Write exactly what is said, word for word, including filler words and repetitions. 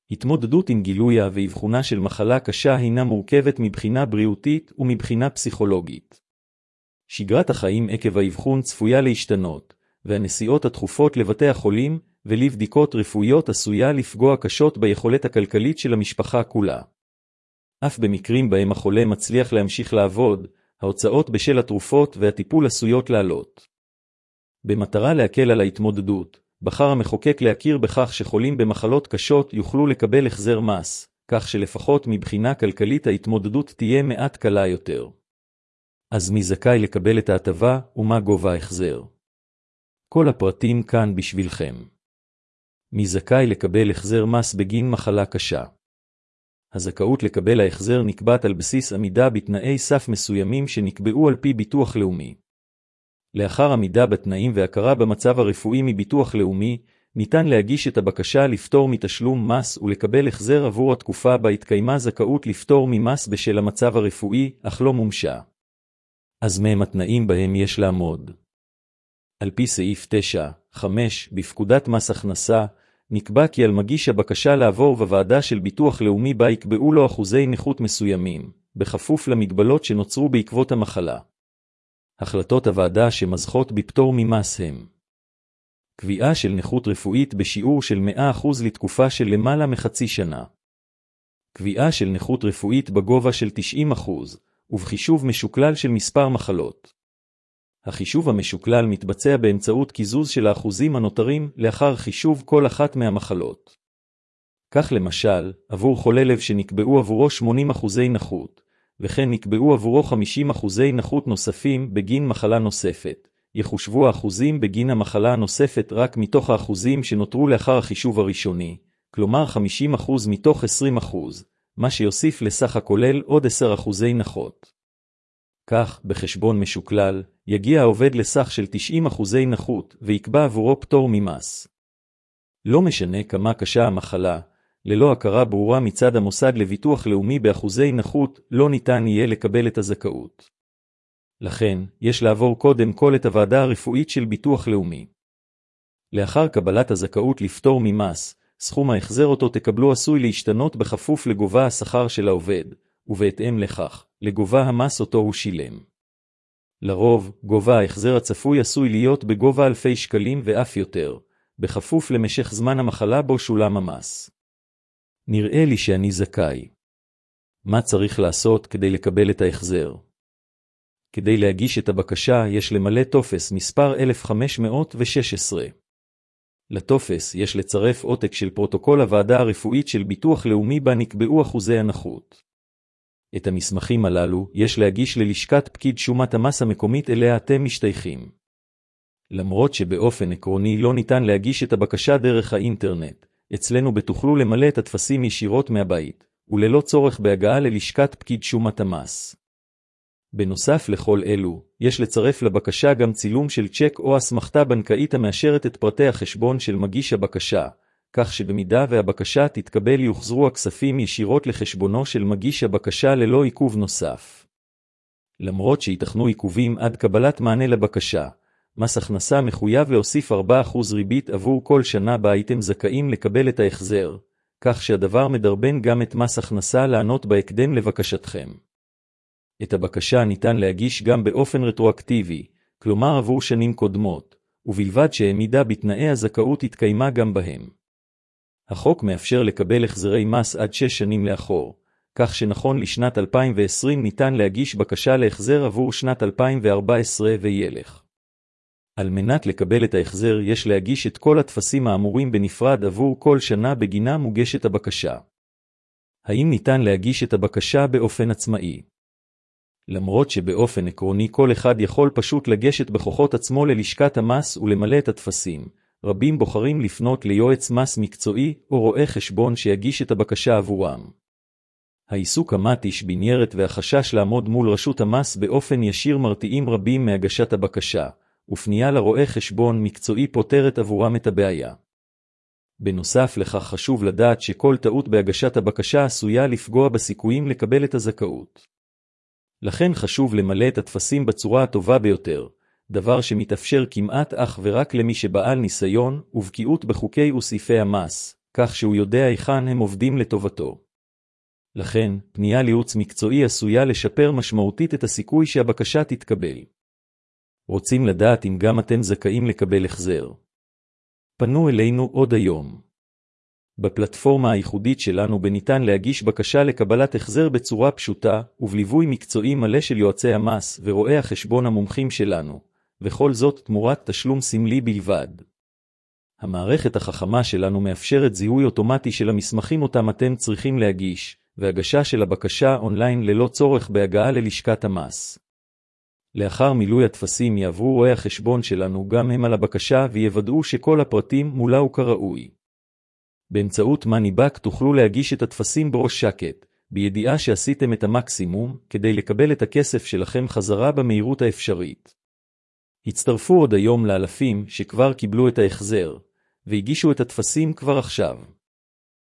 התמודדות עם גילויה ואבחונה של מחלה קשה הינה מורכבת מבחינה בריאותית ומבחינה פסיכולוגית. שגרת החיים עקב האבחון צפויה להשתנות, והנסיעות התכופות לבתי החולים ולבדיקות רפואיות עשויה לפגוע קשות ביכולת הכלכלית של המשפחה כולה. אף במקרים בהם החולה מצליח להמשיך לעבוד, ההוצאות בשל התרופות והטיפול עשויות לעלות. במטרה להקל על ההתמודדות, בחר המחוקק להכיר בכך שחולים במחלות קשות יוכלו לקבל החזר מס, כך שלפחות מבחינה כלכלית ההתמודדות תהיה מעט קלה יותר. אז מי זכאי לקבל את ההטבה ומה גובה ההחזר? כל הפרטים כאן בשבילכם. מי זכאי לקבל החזר מס בגין מחלה קשה? הזכאות לקבל ההחזר נקבעת על בסיס עמידה בתנאי סף מסוימים שנקבעו על פי ביטוח לאומי. לאחר עמידה בתנאים והכרה במצב הרפואי מביטוח לאומי, ניתן להגיש את הבקשה לפטור מתשלום מס ולקבל החזר עבור התקופה בה התקיימה זכאות לפטור ממס בשל המצב הרפואי, אך לא מומשה. אז מהם התנאים בהם יש לעמוד? על פי סעיף תשע חמש בפקודת מס הכנסה, נקבע כי על מגיש הבקשה לעבור בוועדה של ביטוח לאומי בה יקבעו לו אחוזי נכות מסוימים, בכפוף למגבלות שנוצרו בעקבות המחלה. החלטות הוועדה שמזכות בפטור ממס הם: קביעה של נכות רפואית בשיעור של מאה אחוז לתקופה של למעלה מחצי שנה. קביעה של נכות רפואית בגובה של תשעים אחוז, ובחישוב משוקלל של מספר מחלות. החישוב המשוקלל מתבצע באמצעות קיזוז של האחוזים הנותרים לאחר חישוב כל אחת מהמחלות. כך למשל, עבור חולה לב שנקבעו עבורו שמונים אחוזי נכות, וכן נקבעו עבורו חמישים אחוזי נכות נוספים בגין מחלה נוספת, יחושבו האחוזים בגין המחלה הנוספת רק מתוך האחוזים שנותרו לאחר החישוב הראשוני, כלומר חמישים אחוז מתוך עשרים אחוז, מה שיוסיף לסך הכולל עוד עשרה אחוזי נכות. כך, בחשבון משוקלל, יגיע העובד לסך של תשעים אחוזי נכות ויקבע עבורו פטור ממס. לא משנה כמה קשה המחלה, ללא הכרה ברורה מצד המוסד לביטוח לאומי באחוזי נכות, לא ניתן יהיה לקבל את הזכאות. לכן, יש לעבור קודם כל את הוועדה הרפואית של ביטוח לאומי. לאחר קבלת הזכאות לפטור ממס, סכום ההחזר אותו תקבלו עשוי להשתנות בכפוף לגובה השכר של העובד, ובהתאם לכך, לגובה המס אותו הוא שילם. לרוב, גובה ההחזר הצפוי עשוי להיות בגובה אלפי שקלים ואף יותר, בכפוף למשך זמן המחלה בו שולם המס. נראה לי שאני זכאי. מה צריך לעשות כדי לקבל את ההחזר? כדי להגיש את הבקשה יש למלא טופס מספר אלף חמש מאות ושש עשרה. לטופס יש לצרף עותק של פרוטוקול הוועדה הרפואית של ביטוח לאומי בה נקבעו אחוזי הנכות. את המסמכים הללו יש להגיש ללשכת פקיד שומת המס המקומית אליה אתם משתייכים. למרות שבאופן עקרוני לא ניתן להגיש את הבקשה דרך האינטרנט, אצלנו בתוכלו למלא את הטפסים ישירות מהבית, וללא צורך בהגעה ללשכת פקיד שומת המס. בנוסף לכל אלו, יש לצרף לבקשה גם צילום של צ'ק או אסמכתה בנקאית המאשרת את פרטי החשבון של מגיש הבקשה, כך שבמידה והבקשה תתקבל יוחזרו הכספים ישירות לחשבונו של מגיש הבקשה ללא עיכוב נוסף. למרות שיתכנו עיכובים עד קבלת מענה לבקשה, מס הכנסה מחויב להוסיף ארבעה אחוז ריבית עבור כל שנה בה הייתם זכאים לקבל את ההחזר, כך שהדבר מדרבן גם את מס הכנסה לענות בהקדם לבקשתכם. את הבקשה ניתן להגיש גם באופן רטרואקטיבי, כלומר עבור שנים קודמות, ובלבד שהעמידה בתנאי הזכאות התקיימה גם בהם. החוק מאפשר לקבל החזרי מס עד שש שנים לאחור, כך שנכון לשנת אלפיים ועשרים ניתן להגיש בקשה להחזר עבור שנת אלפיים וארבע עשרה וילך. על מנת לקבל את ההחזר יש להגיש את כל הטפסים האמורים בנפרד עבור כל שנה בגינה מוגשת הבקשה. האם ניתן להגיש את הבקשה באופן עצמאי? למרות שבאופן עקרוני כל אחד יכול פשוט לגשת בכוחות עצמו ללשכת המס ולמלא את הטפסים, רבים בוחרים לפנות ליועץ מס מקצועי או רואה חשבון שיגיש את הבקשה עבורם. העיסוק המתיש בניירת והחשש לעמוד מול רשות המס באופן ישיר מרתיעים רבים מהגשת הבקשה, ופנייה לרואה חשבון מקצועי פותרת עבורם את הבעיה. בנוסף לכך חשוב לדעת שכל טעות בהגשת הבקשה עשויה לפגוע בסיכויים לקבל את הזכאות. לכן חשוב למלא את הטפסים בצורה הטובה ביותר, דבר שמתאפשר כמעט אך ורק למי שבעל ניסיון ובקיאות בחוקי וסעיפי המס, כך שהוא יודע היכן הם עובדים לטובתו. לכן, פנייה לייעוץ מקצועי עשויה לשפר משמעותית את הסיכוי שהבקשה תתקבל. רוצים לדעת אם גם אתם זכאים לקבל החזר? פנו אלינו עוד היום. בפלטפורמה הייחודית שלנו בניתן להגיש בקשה לקבלת החזר בצורה פשוטה, ובליווי מקצועי מלא של יועצי המס ורואי החשבון המומחים שלנו, וכל זאת תמורת תשלום סמלי בלבד. המערכת החכמה שלנו מאפשרת זיהוי אוטומטי של המסמכים אותם אתם צריכים להגיש, והגשה של הבקשה אונליין ללא צורך בהגעה ללשכת המס. לאחר מילוי הטפסים יעברו רואי החשבון שלנו גם הם על הבקשה ויוודאו שכל הפרטים מולאו כראוי. באמצעות MoneyBack תוכלו להגיש את הטפסים בראש שקט, בידיעה שעשיתם את המקסימום כדי לקבל את הכסף שלכם חזרה במהירות האפשרית. הצטרפו עוד היום לאלפים שכבר קיבלו את ההחזר, והגישו את הטפסים כבר עכשיו.